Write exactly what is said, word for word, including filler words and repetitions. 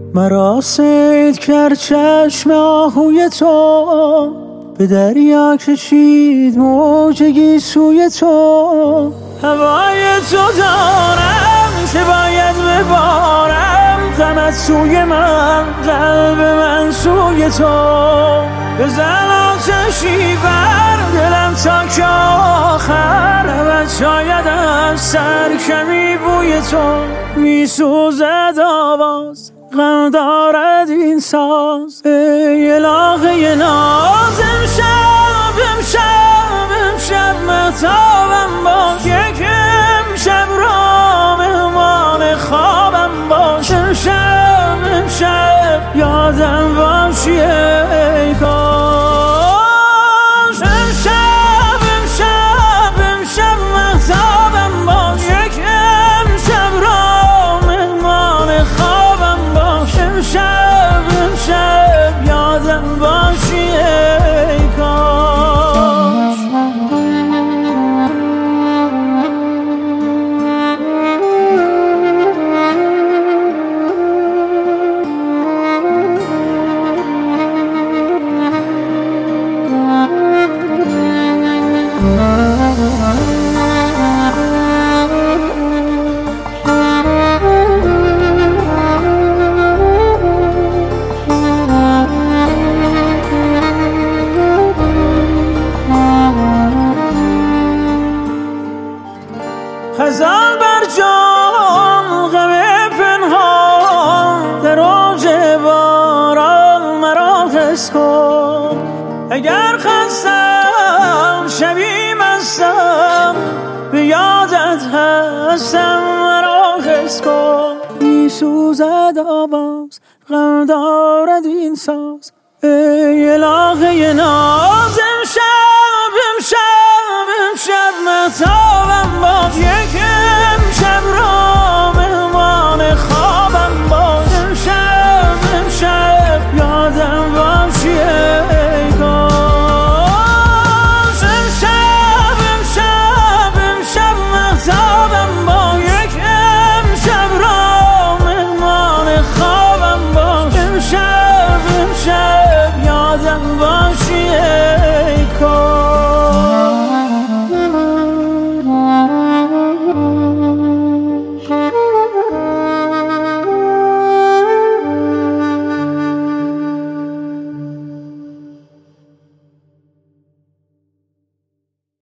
مرا صید کرد چشم آهوی تو، به دریا کشید موج گیسوی تو. هوای تو دارم که باید ببارم، غمت سوی من، قلب من سوی تو. بزن آتشی بر دلم تا که آخر، ابد شاید از سر کمی بوی تو. میسوزد آواز، غم دارد این ساز، ای الهه ناز. امشب امشب امشب مهتابم باش، یک امشب را مهمان خوابم باش. امشب امشب یادم باشی ای کاش. امشب امشب امشب مهتابم باش، یک امشب را مهمان خوابم باش. امشب امشب یادم باشی ای کاش. خزان بر جان، غم پنهان، در اوج باران مرا حس کن. اگر خستم شبی مستم، به یادت هستم مرا حس کن. میسوزد آواز، غم دارد این ساز، ای الهه ناز. امشب امشب امشب مهتابم باش، یک امشب را مهمان خوابم باش. امشب امشب یادم باشی ای کاش. امشب امشب امشب مهتابم باش، یک امشب را مهمان خوابم باش. امشب امشب یادم باشی ای